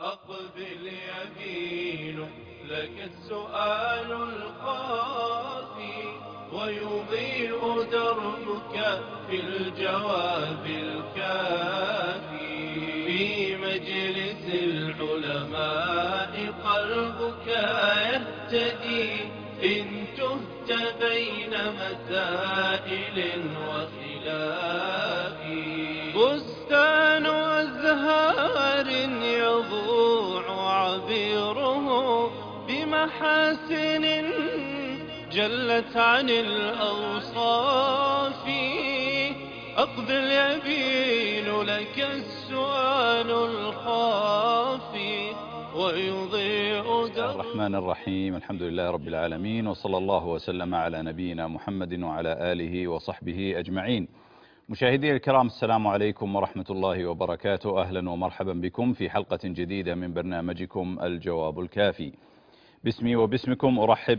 أقبل يمين لك السؤال الخافي، ويضيء دربك في الجواب الكافي. في مجلس العلماء قلبك يهتدي، إن تهت بين مسائل وخلاف. بستان أزهار يضوع عبيره بمحاسن جلت عن الأوصاف. أقبل يبين لك السؤال الخافي، ويضيء درب. الرحمن الرحيم. الحمد لله رب العالمين، وصلى الله وسلم على نبينا محمد وعلى آله وصحبه أجمعين. مشاهدي الكرام، السلام عليكم ورحمة الله وبركاته. أهلا ومرحبا بكم في حلقة جديدة من برنامجكم الجواب الكافي. باسمي وباسمكم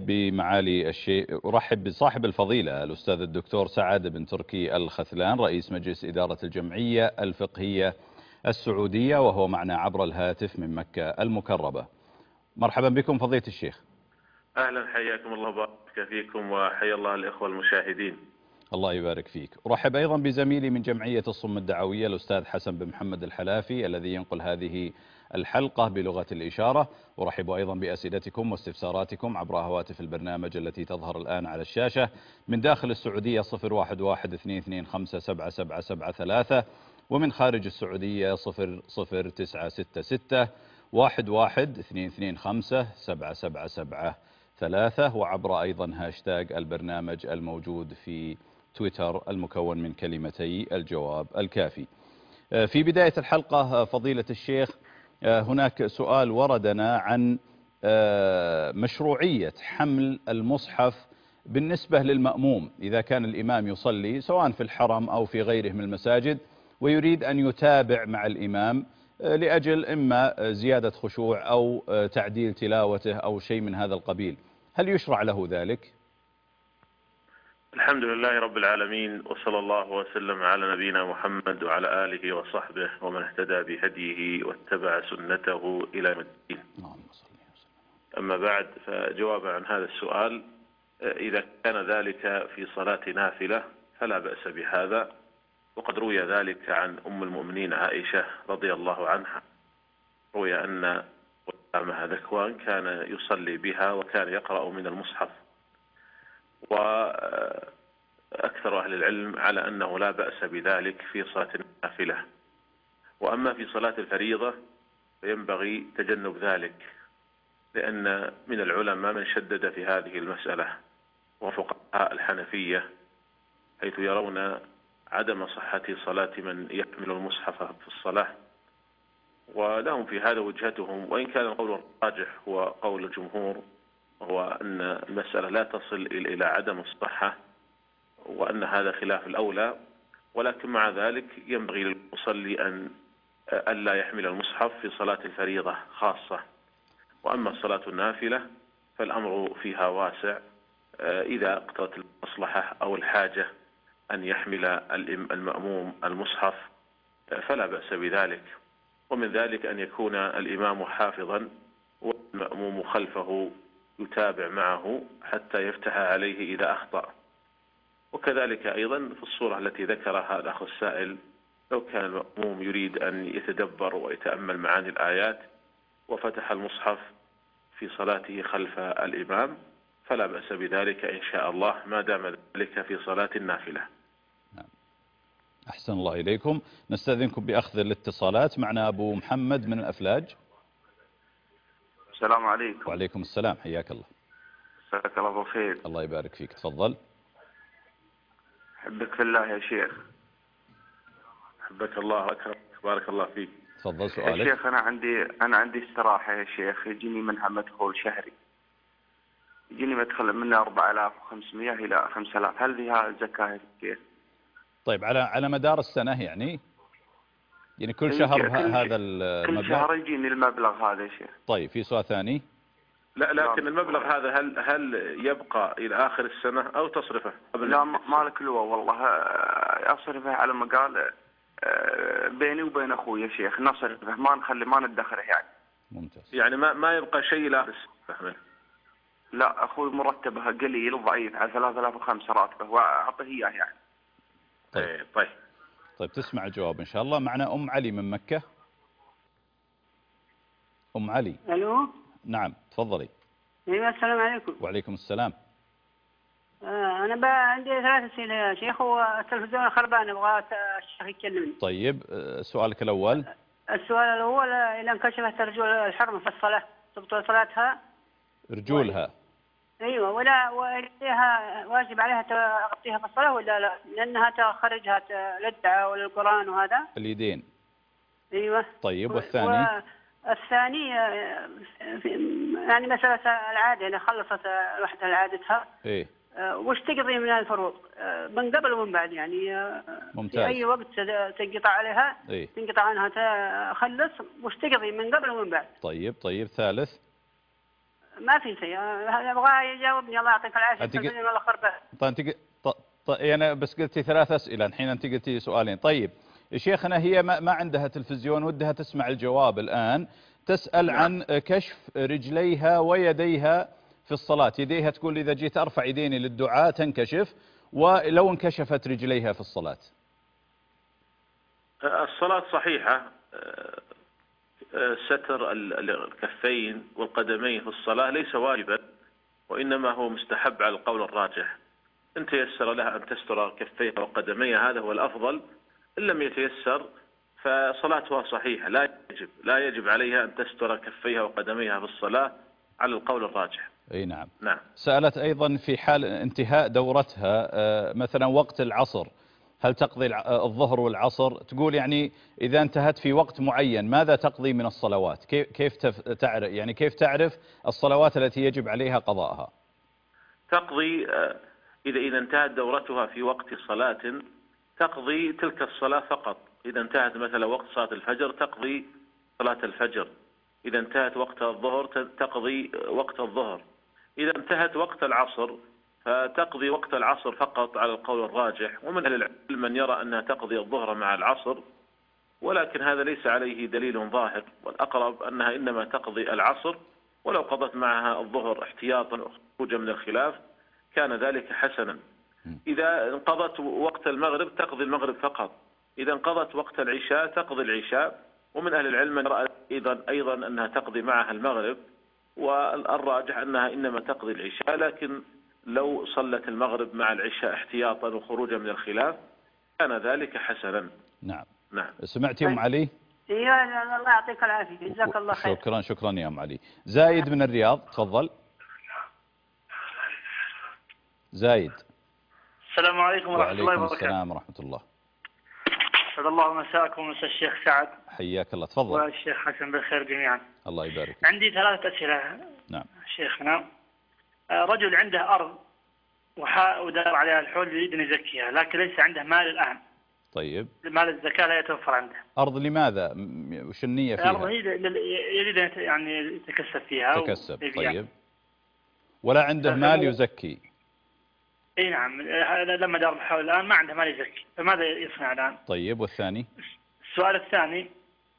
أرحب بصاحب الفضيلة الأستاذ الدكتور سعد بن تركي الخثلان، رئيس مجلس إدارة الجمعية الفقهية السعودية، وهو معنا عبر الهاتف من مكة المكرمة. مرحبا بكم فضيلة الشيخ. أهلا، حياكم الله وبارك فيكم، وحيا الله الإخوة المشاهدين. الله يبارك فيك. أرحب أيضا بزميلي من جمعية الصم الدعوية الأستاذ حسن بن محمد الحلافي، الذي ينقل هذه الحلقة بلغة الإشارة. أرحب أيضا بأسئلتكم واستفساراتكم عبر هواتف البرنامج التي تظهر الآن على الشاشة. من داخل السعودية 011-225-7773، ومن خارج السعودية 00966-11-225-7773، وعبر أيضا هاشتاج البرنامج الموجود في تويتر المكون من كلمتي الجواب الكافي. في بداية الحلقة فضيلة الشيخ، هناك سؤال وردنا عن مشروعية حمل المصحف بالنسبة للمأموم إذا كان الإمام يصلي سواء في الحرم أو في غيره من المساجد، ويريد أن يتابع مع الإمام لأجل إما زيادة خشوع أو تعديل تلاوته أو شيء من هذا القبيل. هل يشرع له ذلك؟ الحمد لله رب العالمين، وصلى الله وسلم على نبينا محمد وعلى آله وصحبه ومن اهتدى بهديه واتبع سنته إلى يوم الدين. أما بعد، فجواب عن هذا السؤال: إذا كان ذلك في صلاة نافلة فلا بأس بهذا، وقد روي ذلك عن أم المؤمنين عائشة رضي الله عنها. روي أن غلامها ذكوان كان يصلي بها وكان يقرأ من المصحف، وأكثر أهل العلم على أنه لا بأس بذلك في صلاة النافلة. وأما في صلاة الفريضة فينبغي تجنب ذلك، لأن من العلماء من شدد في هذه المسألة، وفقهاء الحنفية، حيث يرون عدم صحة صلاة من يحمل المصحف في الصلاة، ولهم في هذا وجهتهم. وإن كان القول الراجح هو قول الجمهور، وهو أن المسألة لا تصل إلى عدم الصحة، وأن هذا خلاف الأولى. ولكن مع ذلك ينبغي للمصلي أن ألا يحمل المصحف في صلاة الفريضة خاصة. وأما الصلاة النافلة فالأمر فيها واسع، إذا اقتضت المصلحة أو الحاجة أن يحمل المأموم المصحف فلا بأس بذلك. ومن ذلك أن يكون الإمام حافظا والمأموم خلفه يتابع معه حتى يفتح عليه إذا أخطأ. وكذلك أيضا في الصورة التي ذكرها الأخ السائل، لو كان المأموم يريد أن يتدبر ويتأمل معاني الآيات وفتح المصحف في صلاته خلف الإمام فلا بأس بذلك إن شاء الله، ما دام ذلك في صلاة النافلة. أحسن الله إليكم. نستأذنكم بأخذ الاتصالات. معنا أبو محمد من الأفلاج. السلام عليكم. وعليكم السلام، حياك الله. مساك الله بالخير. الله يبارك فيك، تفضل. أحبك في الله يا شيخ. أحبك الله وأكرمك، بارك الله فيك. تفضل سؤالك. يا شيخ، أنا عندي استراحة يا شيخ، يجيني منها مدخول شهري، يجيني مدخل منها 4500 إلى 5000. هل فيها زكاة كيف؟ طيب على مدار السنة يعني كل شهر هذا المبلغ؟ كل شهر يجيني المبلغ هذا يا شيخ. طيب في سؤال ثاني؟ لا، لكن المبلغ هذا هل يبقى إلى آخر السنة أو تصرفه قبل؟ لا، مالك له والله، أصرفه على مقال بيني وبين أخوي يا شيخ، نصرفه ما ندخره يعني. ممتاز. يعني ما يبقى شيء لا منه. لا أخوي مرتبها قليل ضعيف على 3005 راتبه وأعطيه إياه يعني. طيب. طيب تسمع الجواب إن شاء الله. معنا أم علي من مكة. أم علي. الو. نعم تفضلي. ايوه السلام عليكم. وعليكم السلام. انا بقى عندي 3 اسئله يا شيخ، والتلفزيون خربان ابغى الشيخ يكلمني. طيب سؤالك الأول. السؤال الاول، اذا انكشفت رجول الحرم في الصلاه تبطل صلاتها؟ رجولها. ايوه، ولا وليها واجب عليها تغطيها في الصلاه ولا لا؟ لانها تخرجها للدعاء وللقران وهذا. اليدين. ايوه. طيب والثاني؟ الثاني يعني مسألة العادة، إذا خلصت وحدة عادتها إيه؟ وش تقضي من الفروض من قبل ومن بعد يعني؟ ممتاز. في أي وقت تنقطع عليها. إيه؟ تنقطع عنها تخلص، وش تقضي من قبل ومن بعد؟ طيب ثالث؟ ما في شيء. أبغى يجاوبني الله يعطيك العافية. الله خربان. طيب أنا بس قلتي 3 أسئلة، الحين أنت قلتي سؤالين. طيب شيخنا هي ما عندها تلفزيون، ودها تسمع الجواب الآن. تسأل عن كشف رجليها ويديها في الصلاة. يديها تقول إذا جيت أرفع يديني للدعاء تنكشف، ولو انكشفت رجليها في الصلاة. الصلاة صحيحة. ستر الكفين والقدمين في الصلاة ليس واجبا، وإنما هو مستحب على القول الراجح. إن تيسر لها أن تستر كفيها وقدميها هذا هو الأفضل. إن لم يتيسر فصلاتها صحيحة، لا يجب عليها أن تستر كفيها وقدميها في الصلاة على القول الراجح. أي نعم. نعم. سألت أيضا في حال انتهاء دورتها مثلا وقت العصر، هل تقضي الظهر والعصر؟ تقول يعني إذا انتهت في وقت معين ماذا تقضي من الصلوات؟ كيف تعرف يعني كيف تعرف الصلوات التي يجب عليها قضاءها؟ تقضي إذا انتهت دورتها في وقت صلاة تقضي تلك الصلاة فقط. إذا انتهت مثلا وقت صلاة الفجر تقضي صلاة الفجر. إذا انتهت وقت الظهر تقضي وقت الظهر. إذا انتهت وقت العصر فتقضي وقت العصر فقط على القول الراجح. ومن أهل العلم من يرى أنها تقضي الظهر مع العصر، ولكن هذا ليس عليه دليل ظاهر، والأقرب أنها إنما تقضي العصر، ولو قضت معها الظهر احتياطا وخروجا من الخلاف كان ذلك حسنا. إذا انقضت وقت المغرب تقضي المغرب فقط. إذا انقضت وقت العشاء تقضي العشاء. ومن أهل العلم من رأى أيضا أنها تقضي معها المغرب، والراجح أنها إنما تقضي العشاء، لكن لو صلت المغرب مع العشاء احتياطا وخروجا من الخلاف كان ذلك حسنا. نعم. نعم. سمعت يا أم علي؟ ايوه الله يعطيك العافية، جزاك الله خير. شكرا يا أم علي. زايد من الرياض تفضل. زايد. السلام عليكم ورحمة الله وبركاته. وعليكم السلام ورحمة الله. أسعد الله مساءكم ومساء الشيخ سعد. حياك الله تفضل. والشيخ حسن بالخير جميعا. الله يبارك. عندي 3 أسئلة. نعم. شيخنا، رجل عنده أرض ودار عليها الحول يريد أن يزكيها، لكن ليس عنده مال الآن. طيب. مال الزكاة لا يتوفر عنده. أرض لماذا؟ وش النية فيها؟ أرض يريد أن يعني يتكسب فيها. تكسب. طيب. ولا عنده مال يزكي؟ اي نعم، لما دار الحول الآن ما عنده مال يزكي، فماذا يصنع الآن؟ طيب والثاني؟ السؤال الثاني،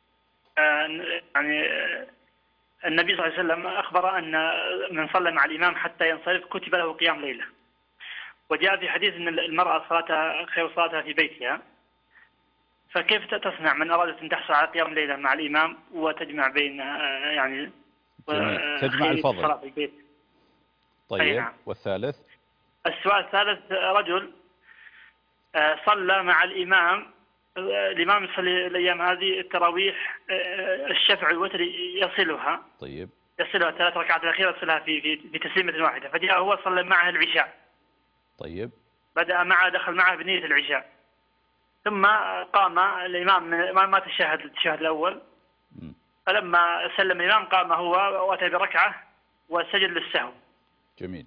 يعني النبي صلى الله عليه وسلم أخبر أن من صلى مع الإمام حتى ينصرف كتب له قيام ليلة، وجاء في حديث أن المرأة صلاتها خير صلاتها في بيتها، فكيف تصنع من أرادت أن تحصل على قيام ليلة مع الإمام وتجمع بين يعني تجمع الفضل في البيت؟ طيب. نعم. والثالث؟ السؤال الثالث، رجل صلى مع الإمام يصلي الأيام هذه التراويح، الشفع والوتر يصلها. طيب. يصلها 3 ركعات الأخيرة يصلها في تسليمة واحدة، فجاء هو صلى معه العشاء. طيب. دخل معه بنية العشاء، ثم قام الإمام ما تشهد التشهد الأول. فلما سلم الإمام قام هو وأتى بركعة وسجد للسهو. جميل.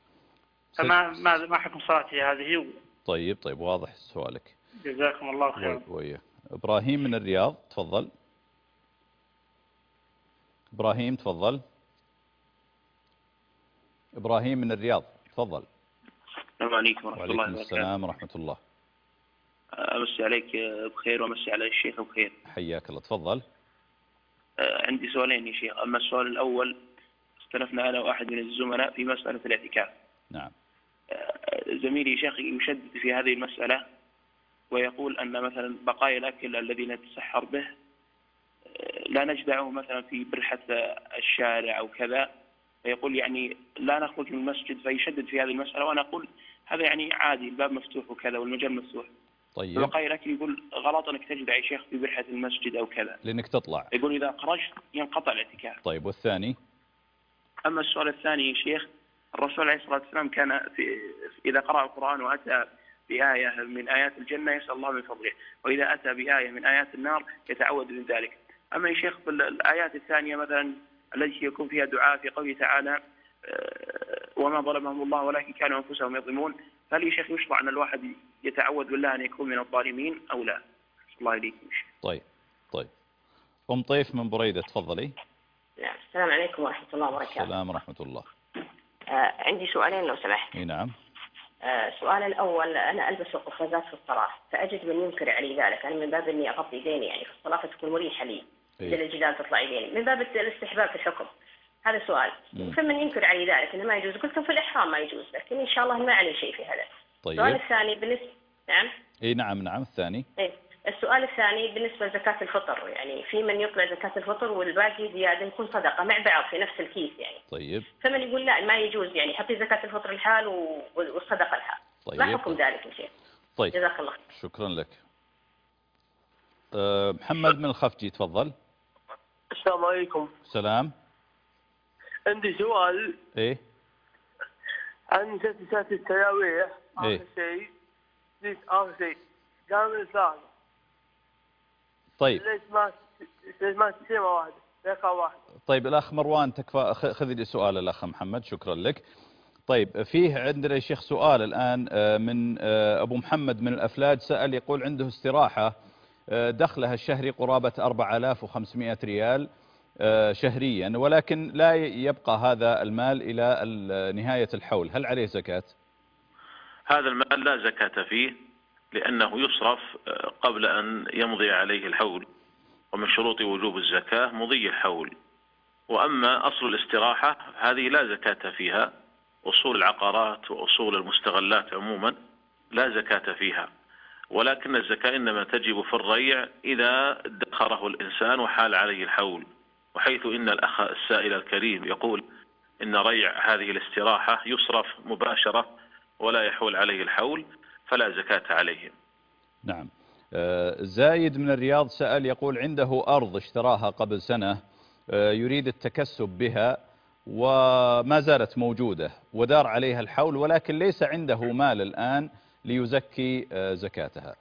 ما حكم صلاتي هذه؟ طيب واضح سؤالك. جزاكم الله خيرا. إبراهيم من الرياض تفضل. إبراهيم تفضل. إبراهيم من الرياض تفضل. السلام عليكم ورحمة الله وبركاته. وعليكم السلام ورحمة الله. أمسي عليك بخير وأمسي على الشيخ بخير. حياك الله تفضل. عندي سؤالين يا شيخ. أما السؤال الأول، اختلفنا أنا وأحد من الزملاء في مسألة الاعتكاف. نعم. زميلي شيخ يشدد في هذه المسألة ويقول أن مثلا بقايا الأكل الذي نتسحر به لا نجدعه مثلا في برحة الشارع أو كذا، فيقول يعني لا نخرج من المسجد، فيشدد في هذه المسألة. وأنا أقول هذا يعني عادي، الباب مفتوح وكذا والمجال مفتوح. طيب. بقايا الأكل يقول غلط أنك تجدع يا شيخ في برحة المسجد أو كذا، لأنك تطلع. يقول إذا خرجت ينقطع الاعتكاف. طيب، والثاني؟ أما السؤال الثاني يا شيخ، الرسول عليه الصلاة والسلام كان إذا قرأ القرآن وأتى بآية من آيات الجنة يسأل الله من فضله، وإذا أتى بآية من آيات النار يتعوذ من ذلك. أما يا شيخ في الآيات الثانية مثلا التي يكون فيها دعاء في قوله تعالى وما ظلمهم الله ولكن كانوا أنفسهم يظلمون، هل يا شيخ يشرع أن الواحد يتعوذ بالله أن يكون من الظالمين أو لا؟ الله يهديكم. طيب. أم طيف من بريدة، تفضلي. نعم. السلام عليكم ورحمة الله وبركاته. السلام ورحمة الله. عندي سؤالين لو سمحت. نعم. السؤال الأول، أنا ألبس القفازات في الصلاة، فأجد من ينكر علي ذلك. أنا من باب إني أغطي يديني يعني في الصلاة فتكون مريحة لي، بدل الجدال تطلع يديني، من باب الاستحباب في الحكم. هذا سؤال. فمن ينكر علي ذلك إنه ما يجوز، قلت في الإحرام ما يجوز، لكن إن شاء الله ما علي شيء في هذا. طيب. السؤال الثاني بالنسبة نعم. نعم الثاني. السؤال الثاني بالنسبة لزكاة الفطر، يعني في من يطلع زكاة الفطر والباقي زيادة يكون صدقة مع بعض في نفس الكيس يعني. طيب. فمن يقول لا ما يجوز، يعني حطي زكاة الفطر الحال والصدقة الحال. طيب. ما حكم ذلك يا شيخ؟ طيب. جزاك الله خير. شكرا لك. محمد من الخفجي، تفضل. السلام عليكم. السلام. عندي سؤال. عن جلسة التراويح. آخر شيء جامع الثاني. طيب. ليش ما تسمى واحد رقم واحد؟ طيب الأخ مروان تكفى، خذ لي سؤال الأخ محمد، شكرا لك. طيب، فيه عندنا يا شيخ سؤال الآن من أبو محمد من الأفلاج، سأل يقول عنده استراحة دخلها الشهري قرابة 4500 ريال شهريا، ولكن لا يبقى هذا المال إلى نهاية الحول، هل عليه زكاة؟ هذا المال لا زكاة فيه، لأنه يصرف قبل أن يمضي عليه الحول، ومن شروط وجوب الزكاة مضي الحول. وأما أصل الاستراحة هذه لا زكاة فيها، أصول العقارات وأصول المستغلات عموما لا زكاة فيها، ولكن الزكاة إنما تجب في الريع إذا ادخره الإنسان وحال عليه الحول، وحيث إن الأخ السائل الكريم يقول إن ريع هذه الاستراحة يصرف مباشرة ولا يحول عليه الحول، فلا زكاة عليه. نعم. زايد من الرياض سأل يقول عنده أرض اشتراها قبل سنة، يريد التكسب بها وما زالت موجودة ودار عليها الحول، ولكن ليس عنده مال الآن ليزكي زكاتها.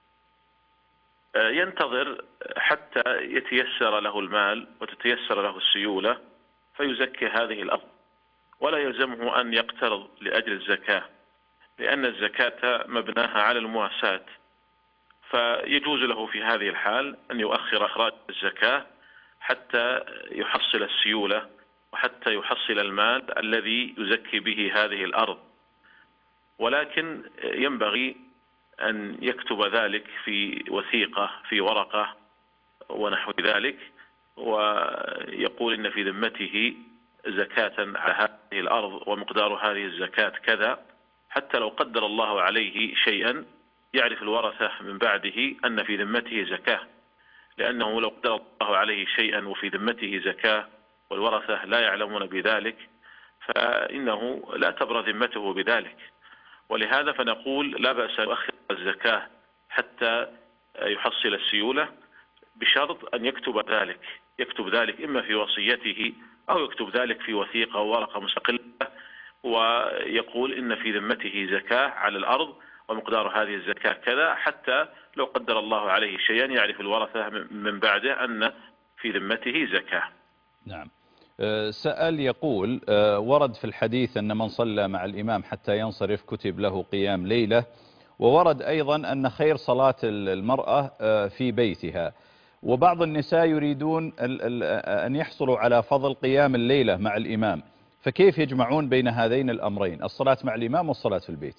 ينتظر حتى يتيسر له المال وتتيسر له السيولة فيزكي هذه الأرض، ولا يلزمه أن يقترض لأجل الزكاة، لأن الزكاة مبناها على المواساة، فيجوز له في هذه الحال أن يؤخر إخراج الزكاة حتى يحصل السيولة وحتى يحصل المال الذي يزكي به هذه الأرض. ولكن ينبغي أن يكتب ذلك في وثيقة في ورقة ونحو ذلك، ويقول إن في ذمته زكاة على هذه الأرض ومقدار هذه الزكاة كذا، حتى لو قدر الله عليه شيئا يعرف الورثة من بعده أن في ذمته زكاة، لأنه لو قدر الله عليه شيئا وفي ذمته زكاة والورثة لا يعلمون بذلك فإنه لا تبرى ذمته بذلك. ولهذا فنقول لا بأس يؤخر الزكاة حتى يحصل السيولة، بشرط أن يكتب ذلك إما في وصيته أو يكتب ذلك في وثيقة أو ورقة مستقلة، ويقول إن في ذمته زكاة على الأرض ومقدار هذه الزكاة كذا، حتى لو قدر الله عليه شيئا يعرف الورثة من بعده أن في ذمته زكاة. نعم. سأل يقول ورد في الحديث أن من صلى مع الإمام حتى ينصرف كتب له قيام ليلة، وورد أيضا أن خير صلاة المرأة في بيتها، وبعض النساء يريدون أن يحصلوا على فضل قيام الليلة مع الإمام، فكيف يجمعون بين هذين الأمرين، الصلاة مع الإمام والصلاة في البيت؟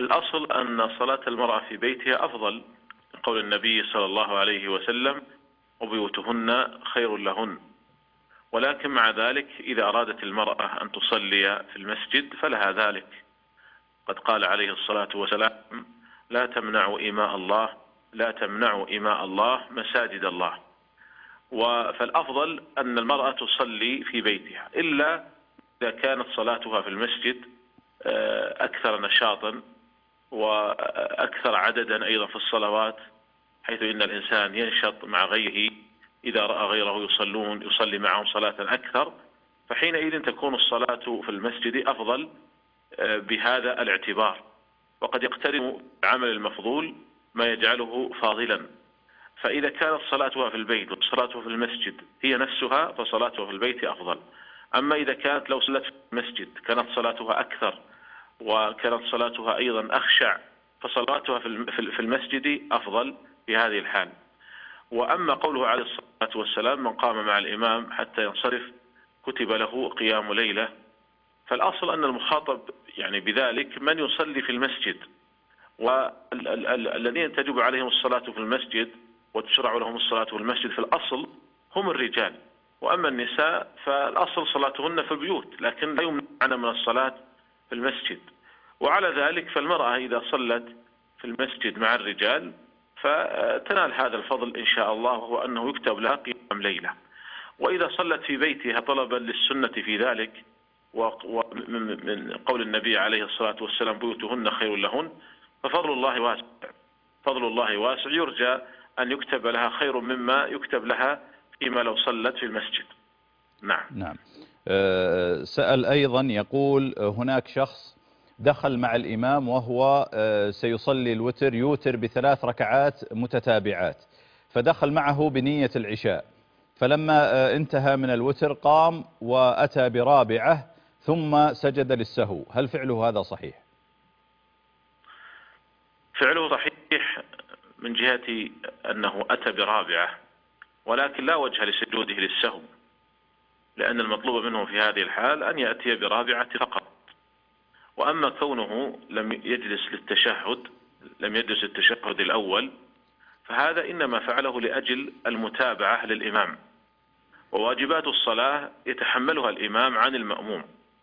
الأصل أن صلاة المرأة في بيتها أفضل، قول النبي صلى الله عليه وسلم وبيوتهن خير لهن. ولكن مع ذلك إذا أرادت المرأة أن تصلي في المسجد فلها ذلك. قد قال عليه الصلاة والسلام: لا تمنعوا إماء الله مساجد الله. فالأفضل أن المرأة تصلي في بيتها، إلا إذا كانت صلاتها في المسجد أكثر نشاطا وأكثر عددا أيضا في الصلوات، حيث إن الإنسان ينشط مع غيره إذا رأى غيره يصلي معهم صلاة أكثر، فحينئذ تكون الصلاة في المسجد أفضل بهذا الاعتبار. وقد يقترن العمل المفضول ما يجعله فاضلا. فإذا كانت صلاتها في البيت وصلاتها في المسجد هي نفسها فصلاتها في البيت أفضل. أما إذا كانت لو صلت في المسجد كانت صلاتها أكثر وكانت صلاتها أيضا أخشع، فصلاتها في المسجد أفضل في هذه الحال. وأما قوله عليه الصلاة والسلام: من قام مع الإمام حتى ينصرف كتب له قيام ليلة، فالأصل أن المخاطب يعني بذلك من يصلي في المسجد، والذين تجب عليهم الصلاة في المسجد وتشرع لهم الصلاة في المسجد في الأصل هم الرجال. وأما النساء فالأصل صلاتهن في البيوت، لكن لا يمنعن من الصلاة في المسجد. وعلى ذلك فالمرأة إذا صلت في المسجد مع الرجال فتنال هذا الفضل إن شاء الله، وهو أنه يكتب لها قيام ليلة. وإذا صلت في بيتها طلبا للسنة في ذلك، ومن قول النبي عليه الصلاة والسلام: بيوتهن خير لهن، ففضل الله واسع، فضل الله واسع، يرجى أن يكتب لها خير مما يكتب لها فيما لو صلت في المسجد. نعم. سأل أيضا يقول: هناك شخص دخل مع الإمام وهو سيصلي الوتر، يوتر ب3 ركعات متتابعات، فدخل معه بنية العشاء، فلما انتهى من الوتر قام وأتى برابعة ثم سجد للسهو، هل فعله هذا صحيح؟ فعله صحيح من جهة أنه أتى برابعة، ولكن لا وجه لسجوده للسهو، لأن المطلوب منه في هذه الحال أن يأتي برابعة فقط. وأما كونه لم يجلس التشهد الأول، فهذا إنما فعله لأجل المتابعة للإمام، وواجبات الصلاة يتحملها الإمام عن المأموم.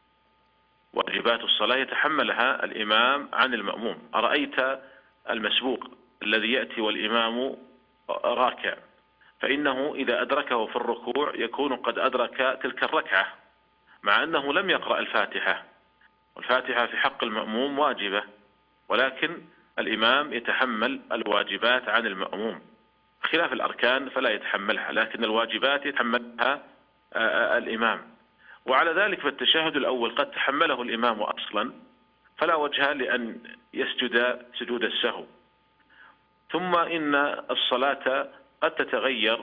واجبات الصلاة يتحملها الإمام عن المأموم. أرأيت المسبوق الذي يأتي والإمام راكع، فإنه إذا أدركه في الركوع يكون قد أدرك تلك الركعة، مع أنه لم يقرأ الفاتحة، والفاتحة في حق المأموم واجبة، ولكن الإمام يتحمل الواجبات عن المأموم، خلاف الأركان فلا يتحملها، لكن الواجبات يتحملها الإمام. وعلى ذلك فالتشهد الأول قد تحمله الإمام أصلا، فلا وجه لأن يسجد سجود السهو. ثم إن الصلاة قد تتغير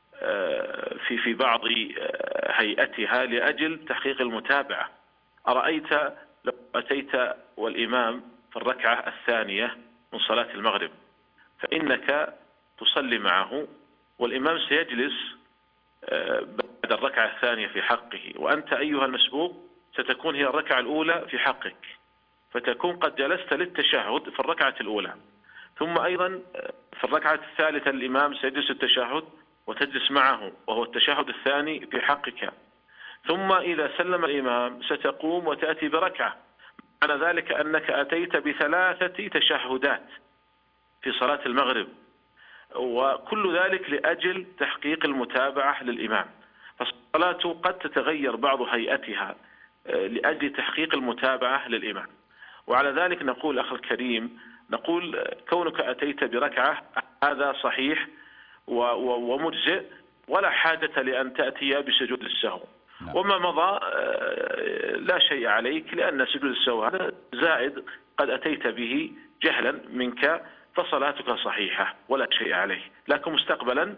في بعض هيئتها لأجل تحقيق المتابعة. أرأيت لو أتيت والإمام في الركعة الثانية من صلاة المغرب، فإنك تصلي معه والإمام سيجلس بعد الركعة الثانية في حقه، وأنت أيها المسبوق ستكون هي الركعة الأولى في حقك، فتكون قد جلست للتشهد في الركعة الأولى، ثم أيضا في الركعة الثالثة الإمام سيجلس التشهد وتجلس معه، وهو التشهد الثاني في حقك. ثم إذا سلم الإمام ستقوم وتأتي بركعة، معنى ذلك أنك أتيت ب3 تشهدات في صلاة المغرب، وكل ذلك لأجل تحقيق المتابعة للإمام. فالصلاة قد تتغير بعض هيئتها لأجل تحقيق المتابعة للإمام. وعلى ذلك نقول أخي الكريم، نقول كونك أتيت بركعة هذا صحيح ومجزئ، ولا حاجة لأن تأتي بسجود السهو. وما مضى لا شيء عليك، لأن سجود السهو هذا زائد قد أتيت به جهلا منك، فصلاتك صحيحة ولا شيء عليه، لكن مستقبلا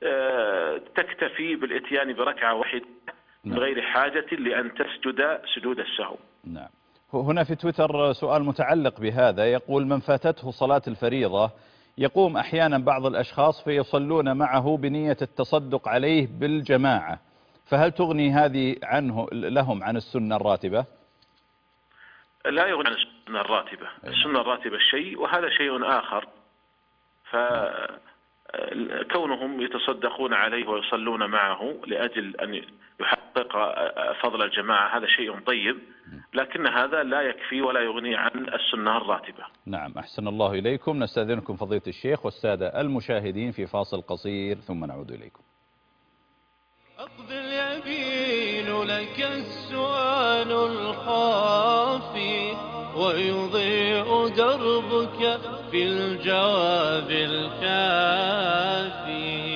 تكتفي بالاتيان بركعة واحدة من غير حاجة لأن تسجد سجود السهو. نعم. هنا في تويتر سؤال متعلق بهذا، يقول: من فاتته صلاة الفريضة يقوم أحيانا بعض الأشخاص فيصلون معه بنية التصدق عليه بالجماعة، فهل تغني هذه لهم عن السنة الراتبة؟ لا يغني عن السنة الراتبة. السنة الراتبة شيء وهذا شيء آخر. كونهم يتصدقون عليه ويصلون معه لأجل أن يحقق فضل الجماعة هذا شيء طيب، لكن هذا لا يكفي ولا يغني عن السنة الراتبة. نعم، أحسن الله إليكم. نستأذنكم فضيلة الشيخ والسادة المشاهدين في فاصل قصير ثم نعود إليكم. أقبل يبين لك السؤال الخافي ويضيء دربك في الجواب الكافي.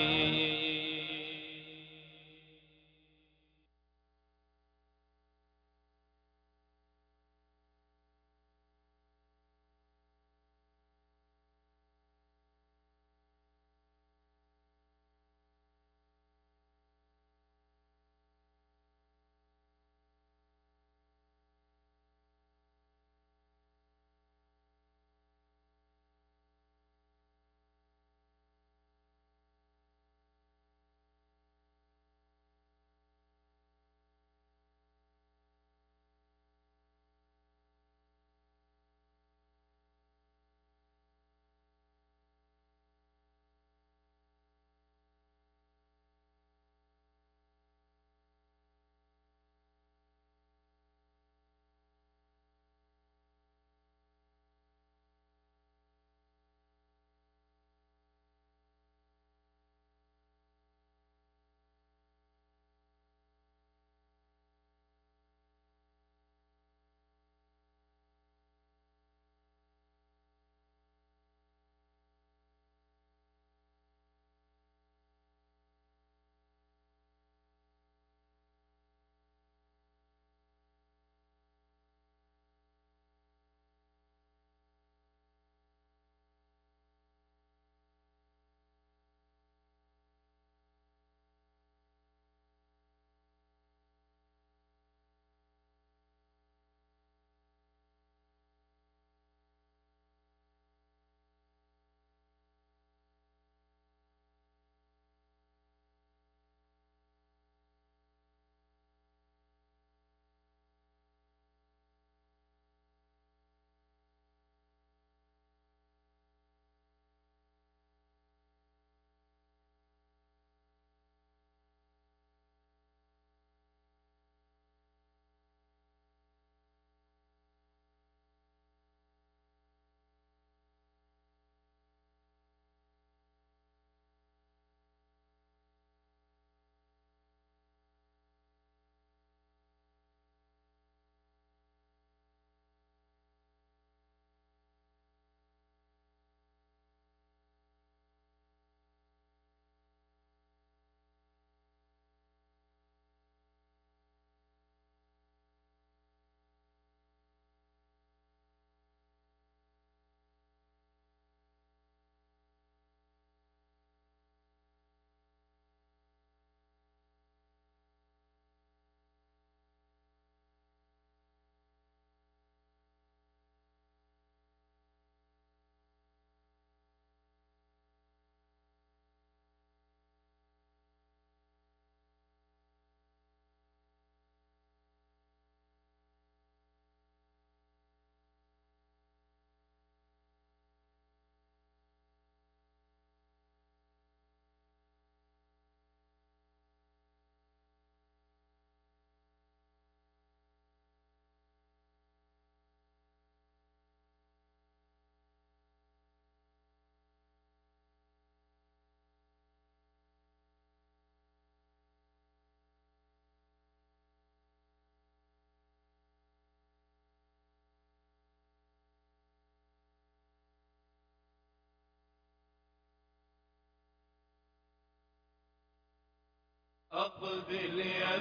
أقبل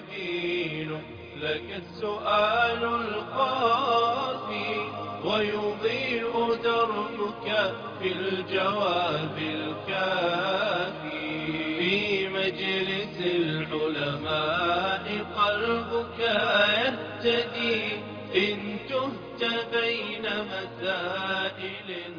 يمين لك السؤال الخافي ويضيء دربك في الجواب الكافي. في مجلس العلماء قلبك يهتدي إن تهت بين مسائل.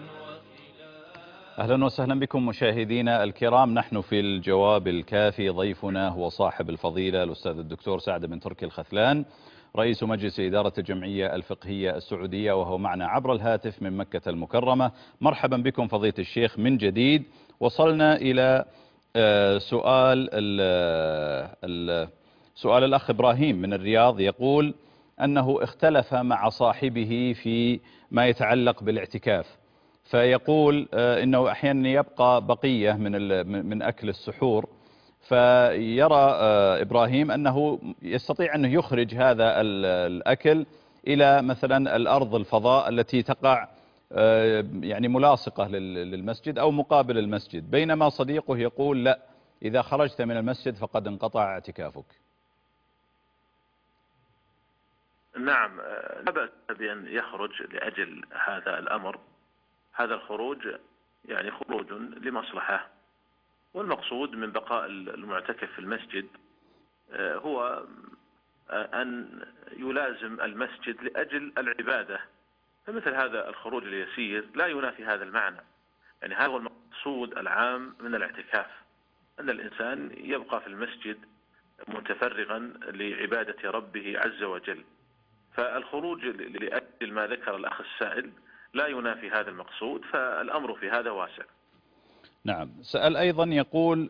أهلا وسهلا بكم مشاهدينا الكرام. نحن في الجواب الكافي. ضيفنا هو صاحب الفضيلة الأستاذ الدكتور سعد بن تركي الخثلان، رئيس مجلس إدارة الجمعية الفقهية السعودية، وهو معنا عبر الهاتف من مكة المكرمة. مرحبا بكم فضيلة الشيخ من جديد، وصلنا إلى سؤال الأخ إبراهيم من الرياض، يقول أنه اختلف مع صاحبه في ما يتعلق بالاعتكاف، فيقول إنه أحيانا يبقى بقية من أكل السحور، فيرى إبراهيم أنه يستطيع أنه يخرج هذا الأكل إلى مثلا الأرض الفضاء التي تقع يعني ملاصقة للمسجد أو مقابل المسجد، بينما صديقه يقول لا، إذا خرجت من المسجد فقد انقطع اعتكافك. نعم، لا بأس بأن يخرج لأجل هذا الأمر. هذا الخروج يعني خروج لمصلحة، والمقصود من بقاء المعتكف في المسجد هو أن يلازم المسجد لأجل العبادة، فمثل هذا الخروج اليسير لا ينافي هذا المعنى. يعني هذا هو المقصود العام من الاعتكاف، أن الإنسان يبقى في المسجد متفرغا لعبادة ربه عز وجل، فالخروج لأجل ما ذكر الأخ السائل لا ينافي هذا المقصود، فالأمر في هذا واسع. نعم. سأل أيضا يقول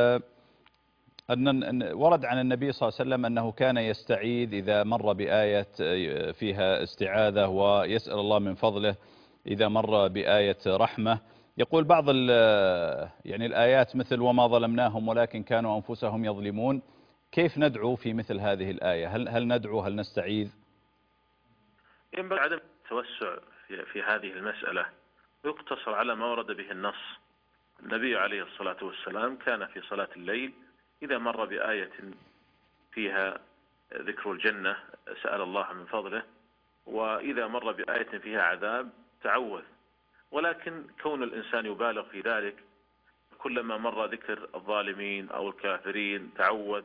أن ورد عن النبي صلى الله عليه وسلم أنه كان يستعيذ إذا مر بآية فيها استعاذة، ويسأل الله من فضله إذا مر بآية رحمة. يقول بعض يعني الآيات مثل وما ظلمناهم ولكن كانوا أنفسهم يظلمون، كيف ندعو في مثل هذه الآية؟ هل ندعو، هل نستعيذ؟ ينبغي عدم التوسع في هذه المسألة، يقتصر على ما ورد به النص. النبي عليه الصلاة والسلام كان في صلاة الليل إذا مر بآية فيها ذكر الجنة سأل الله من فضله، وإذا مر بآية فيها عذاب تعوذ. ولكن كون الإنسان يبالغ في ذلك، كلما مر ذكر الظالمين أو الكافرين تعوذ،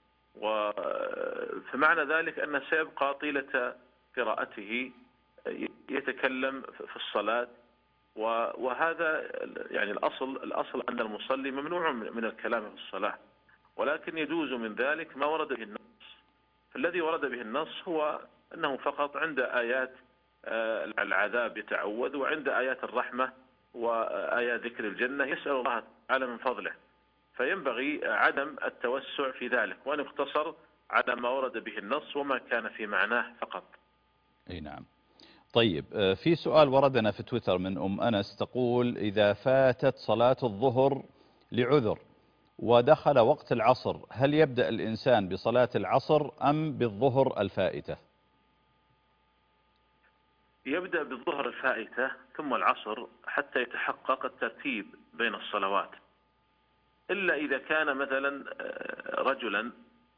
فمعنى ذلك أنه سيبقى طيلة قراءته يتكلم في الصلاة، وهذا يعني الأصل أن المصلي ممنوع من الكلام في الصلاة، ولكن يجوز من ذلك ما ورد به النص. فالذي ورد به النص هو أنه فقط عند آيات العذاب يتعوذ، وعند آيات الرحمة وآيات ذكر الجنة يسأل الله تعالى من فضله، فينبغي عدم التوسع في ذلك، وأن يقتصر على ما ورد به النص وما كان في معناه فقط. أي نعم. طيب، في سؤال وردنا في تويتر من أنس، تقول إذا فاتت صلاة الظهر لعذر ودخل وقت العصر، هل يبدأ الإنسان بصلاة العصر أم بالظهر الفائتة؟ يبدأ بالظهر الفائتة ثم العصر حتى يتحقق الترتيب بين الصلوات، إلا إذا كان مثلا رجلا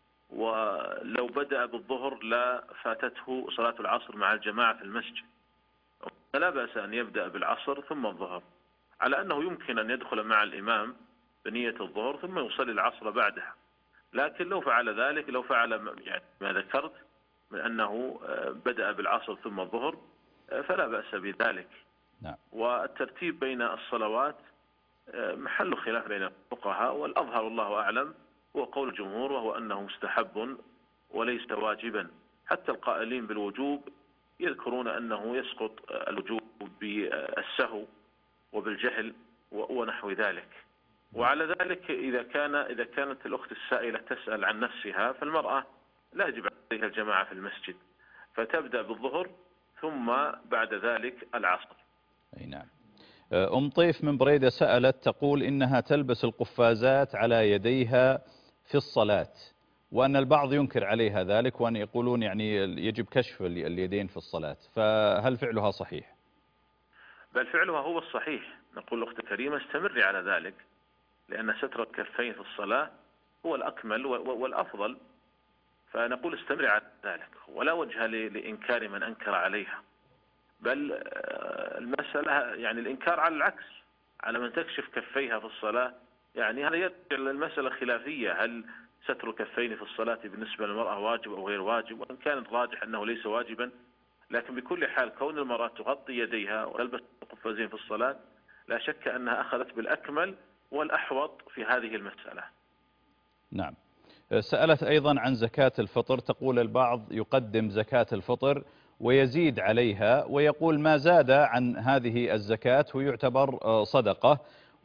ولو بدأ بالظهر لا فاتته صلاة العصر مع الجماعة في المسجد، فلا بأس أن يبدأ بالعصر ثم الظهر، على أنه يمكن أن يدخل مع الإمام بنية الظهر ثم يصلي العصر بعدها. لكن لو فعل ذلك، لو فعل يعني ما ذكرت من أنه بدأ بالعصر ثم الظهر، فلا بأس بذلك. نعم. والترتيب بين الصلوات محل خلاف بين الفقهاء، والأظهر والله أعلم هو قول الجمهور، وهو أنه مستحب وليس واجبا. حتى القائلين بالوجوب يذكرون أنه يسقط الوجوب بالسهو وبالجهل ونحو ذلك. وعلى ذلك إذا كانت الأخت السائلة تسأل عن نفسها، فالمرأة لا يجب عليها الجماعة في المسجد، فتبدأ بالظهر ثم بعد ذلك العصر. أي نعم. طيف من بريدة سألت، تقول إنها تلبس القفازات على يديها في الصلاة، وأن البعض ينكر عليها ذلك، وأن يقولون يعني يجب كشف اليدين في الصلاة، فهل فعلها صحيح؟ بل فعلها هو الصحيح. نقول الأخت الكريمة استمري على ذلك، لأن ستر الكفين في الصلاة هو الأكمل والأفضل، فنقول استمري على ذلك، ولا وجه لإنكار من أنكر عليها. بل المسألة يعني الإنكار على العكس، على من تكشف كفيها في الصلاة، يعني هذا يرجع للمسألة خلافية، هل ستر الكفين في الصلاة بالنسبة للمرأة واجب أو غير واجب؟ وإن كان الراجح أنه ليس واجبا، لكن بكل حال كون المرأة تغطي يديها وتلبس القفازين في الصلاة لا شك أنها أخذت بالأكمل والأحوط في هذه المسألة. نعم. سألت أيضا عن زكاة الفطر، تقول البعض يقدم زكاة الفطر ويزيد عليها، ويقول ما زاد عن هذه الزكاة ويعتبر صدقة،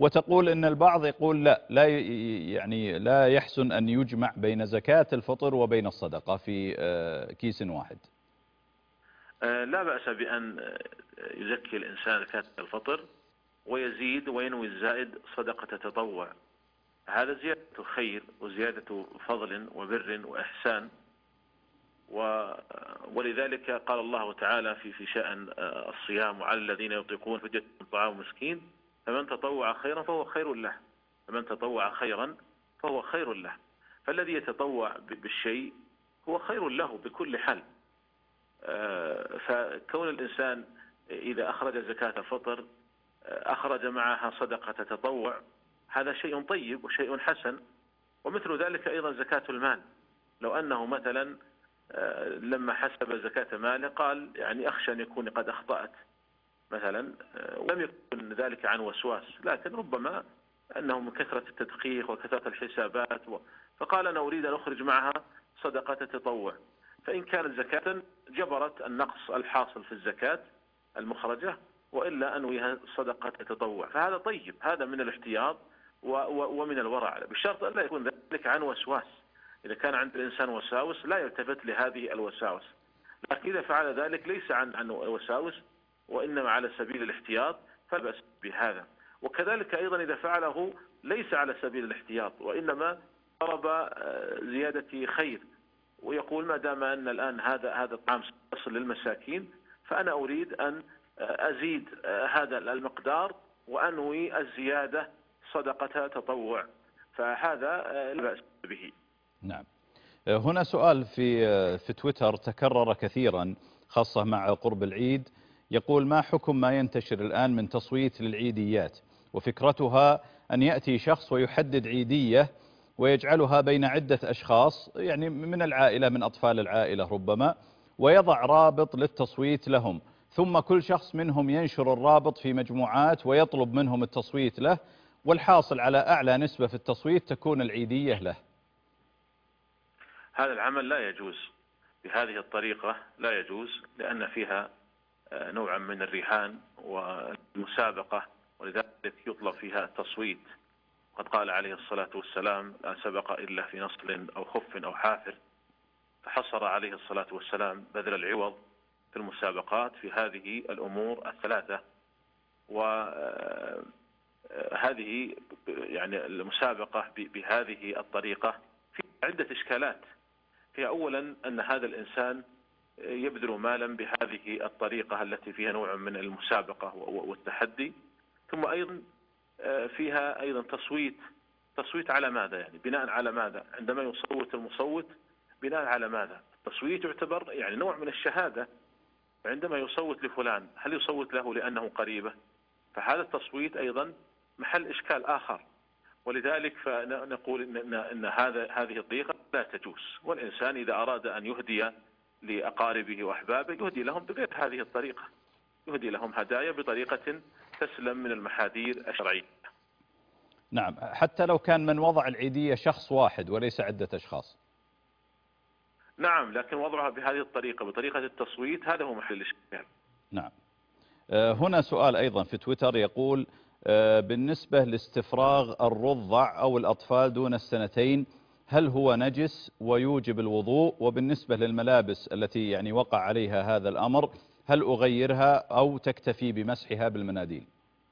وتقول ان البعض يقول لا يعني لا يحسن ان يجمع بين زكاة الفطر وبين الصدقة في كيس واحد. لا بأس بأن يزكي الإنسان زكاة الفطر ويزيد وينوي الزائد صدقة تطوع، هذا زيادة خير وزيادة فضل وبر وإحسان. ولذلك قال الله تعالى في شأن الصيام: وعلى الذين يطيقون فدية طعام مسكين فمن تطوع خيرا فهو خير له، فمن تطوع خيرا فهو خير له. فالذي يتطوع بالشيء هو خير له بكل حال. فكون الإنسان إذا أخرج زكاة الفطر أخرج معها صدقة تطوع، هذا شيء طيب وشيء حسن. ومثل ذلك أيضا زكاة المال، لو أنه مثلا لما حسب زكاة ماله قال يعني أخشى أن يكون قد أخطأت مثلا، ولم يكن ذلك عن وسواس، لكن ربما أنه من كثرة التدقيق وكثرة الحسابات فقال أنا أريد أن أخرج معها صدقة تطوع، فإن كانت زكاة جبرت النقص الحاصل في الزكاة المخرجة، وإلا أنويها صدقة تطوع، فهذا طيب، هذا من الاحتياط ومن الورع، بشرط أن لا يكون ذلك عن وسواس. إذا كان عند الإنسان وساوس لا يلتفت لهذه الوساوس، لكن إذا فعل ذلك ليس عن وساوس وإنما على سبيل الاحتياط فلا بأس بهذا. وكذلك أيضا إذا فعله ليس على سبيل الاحتياط وإنما طلب زيادة خير، ويقول ما دام أن الآن هذا الطعام يصل للمساكين فأنا أريد أن أزيد هذا المقدار وأنوي الزيادة صدقة تطوع، فهذا لا بأس به. نعم. هنا سؤال في تويتر تكرر كثيرا خاصة مع قرب العيد، يقول: ما حكم ما ينتشر الآن من تصويت للعيديات، وفكرتها أن يأتي شخص ويحدد عيدية ويجعلها بين عدة أشخاص، يعني من العائلة، من أطفال العائلة ربما، ويضع رابط للتصويت لهم، ثم كل شخص منهم ينشر الرابط في مجموعات ويطلب منهم التصويت له، والحاصل على أعلى نسبة في التصويت تكون العيدية له. هذا العمل لا يجوز بهذه الطريقة، لا يجوز، لأن فيها نوعا من الرهان والمسابقة، ولذلك يطلب فيها التصويت. قد قال عليه الصلاة والسلام: لا سبق إلا في نصل أو خف أو حافر، فحصر عليه الصلاة والسلام بذل العوض في المسابقات في هذه الأمور الثلاثة. وهذه يعني المسابقة بهذه الطريقة في عدة إشكالات. فيها أولا أن هذا الإنسان يبذل مالا بهذه الطريقة التي فيها نوع من المسابقة والتحدي، ثم أيضا فيها أيضا تصويت على ماذا؟ يعني بناء على ماذا؟ عندما يصوت المصوت بناء على ماذا؟ التصويت يعتبر يعني نوع من الشهادة، عندما يصوت لفلان هل يصوت له لأنه قريبه؟ فهذا التصويت أيضا محل إشكال آخر. ولذلك فنقول إن هذه الطريقة لا تجوز، والإنسان إذا أراد أن يهدي لأقاربه وأحبابه يهدي لهم بغير هذه الطريقة، يهدي لهم هدايا بطريقة تسلم من المحاذير الشرعية. نعم، حتى لو كان من وضع العيدية شخص واحد وليس عدة أشخاص. نعم، لكن وضعها بهذه الطريقة، بطريقة التصويت، هذا هو محل الإشكال. نعم. هنا سؤال أيضا في تويتر يقول: بالنسبة لاستفراغ الرضع أو الأطفال دون السنتين، هل هو نجس ويوجب الوضوء؟ وبالنسبة للملابس التي يعني وقع عليها هذا الأمر، هل أغيرها أو تكتفي بمسحها بالمناديل؟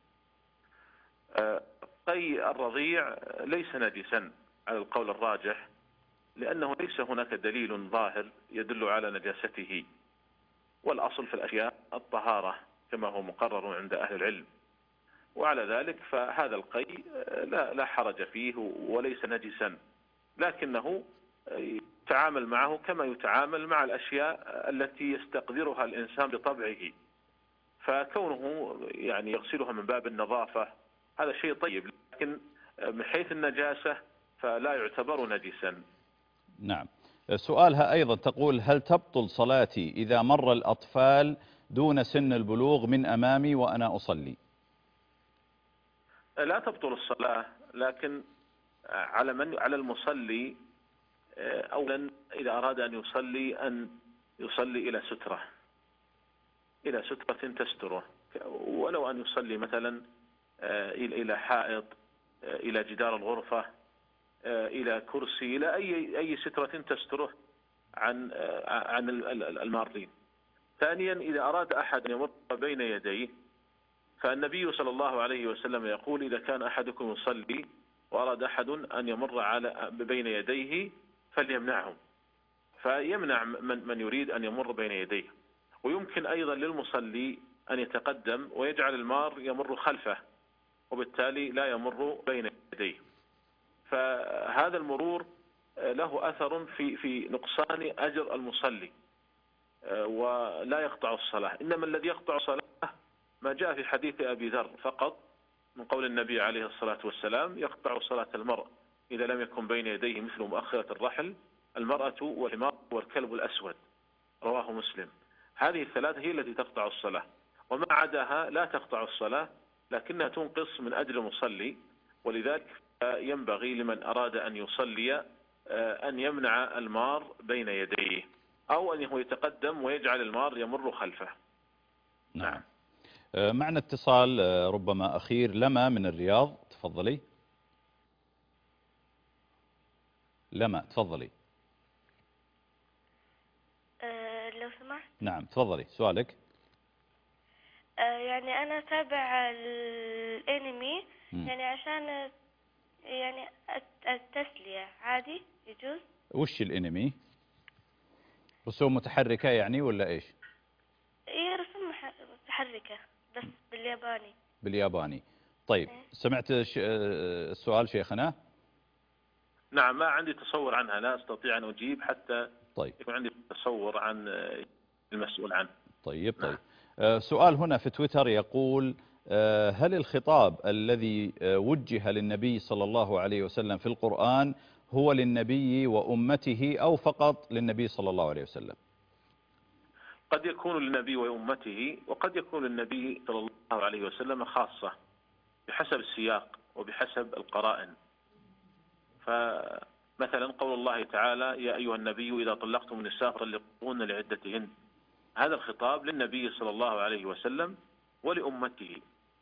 قي الرضيع ليس نجسا على القول الراجح، لأنه ليس هناك دليل ظاهر يدل على نجاسته، والأصل في الأشياء الطهارة كما هو مقرر عند أهل العلم، وعلى ذلك فهذا القي لا حرج فيه وليس نجسا، لكنه يتعامل معه كما يتعامل مع الأشياء التي يستقدرها الإنسان بطبعه، فكونه يعني يغسلها من باب النظافة هذا شيء طيب، لكن من حيث النجاسة فلا يعتبر نجسا. نعم. سؤالها أيضا تقول: هل تبطل صلاتي إذا مر الأطفال دون سن البلوغ من أمامي وأنا أصلي؟ لا تبطل الصلاة، لكن على المصلي أولا إذا أراد أن يصلي إلى سترة تستره، ولو أن يصلي مثلا إلى حائط، إلى جدار الغرفة، إلى كرسي، إلى أي سترة تستره عن المارين. ثانيا، إذا أراد أحد أن يمر بين يديه، فالنبي صلى الله عليه وسلم يقول: إذا كان أحدكم يصلي وأراد أحد أن يمر بين يديه فليمنعهم، فيمنع من يريد أن يمر بين يديه. ويمكن أيضا للمصلي أن يتقدم ويجعل المار يمر خلفه، وبالتالي لا يمر بين يديه. فهذا المرور له أثر في نقصان أجر المصلي، ولا يقطع الصلاة. إنما الذي يقطع الصلاة ما جاء في حديث أبي ذر فقط، من قول النبي عليه الصلاة والسلام: يقطع صلاة المرء إذا لم يكن بين يديه مثل مؤخرة الرحل، المرأة والحمار والكلب الأسود، رواه مسلم. هذه الثلاثة هي التي تقطع الصلاة، وما عداها لا تقطع الصلاة، لكنها تنقص من أجر المصلي. ولذلك ينبغي لمن أراد أن يصلي أن يمنع المار بين يديه، أو أن يتقدم ويجعل المار يمر خلفه. نعم. معنا اتصال ربما أخير. لما من الرياض، تفضلي. لما تفضلي. لو سمحت. نعم تفضلي، سؤالك. يعني أنا تابع الأنمي يعني عشان يعني التسلية، عادي يجوز؟ وش الأنمي؟ رسوم متحركة يعني ولا إيش؟ إيه، رسوم متحركة بس بالياباني. بالياباني. طيب سمعت السؤال شيخنا؟ نعم، ما عندي تصور عنها، لا أستطيع أن أجيب حتى طيب يكون عندي تصور عن المسؤول عنه. طيب. سؤال هنا في تويتر يقول: هل الخطاب الذي وجه للنبي صلى الله عليه وسلم في القرآن هو للنبي وأمته أو فقط للنبي صلى الله عليه وسلم؟ قد يكون للنبي وأمته، وقد يكون للنبي صلى الله عليه وسلم خاصة، بحسب السياق وبحسب القرائن. فمثلا قول الله تعالى: يا أيها النبي إذا طلقتم النساء فطلقوهن لعدتهن، هذا الخطاب للنبي صلى الله عليه وسلم ولأمته.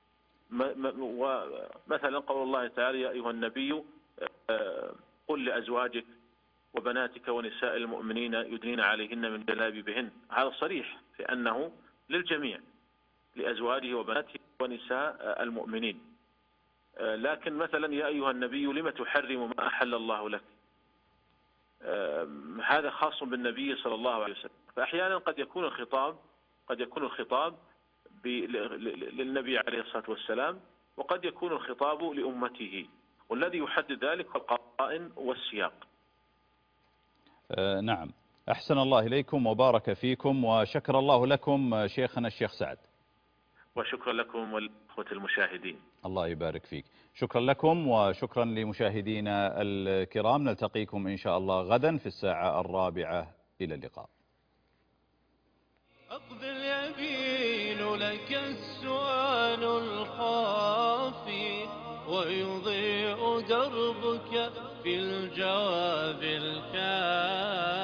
ومثلا قول الله تعالى: يا أيها النبي قل لأزواجك وبناتك ونساء المؤمنين يدنين عليهن من جلابيبهن، هذا صريح في أنه للجميع، لأزواجه وبناته ونساء المؤمنين. لكن مثلا يا أيها النبي لم تحرم ما أحل الله لك، هذا خاص بالنبي صلى الله عليه وسلم. فأحيانا قد يكون الخطاب للنبي عليه الصلاة والسلام، وقد يكون الخطاب لأمته، والذي يحدد ذلك هو القرائن والسياق. نعم. أحسن الله إليكم وبارك فيكم، وشكر الله لكم شيخنا الشيخ سعد. وشكرا لكم والأخوة المشاهدين. الله يبارك فيك. شكرا لكم وشكرا لمشاهدينا الكرام. نلتقيكم إن شاء الله غدا في الساعة 4. إلى اللقاء. أقبل يبين لك السؤال الخافي، ويضيء دربك في الجواب الكافي.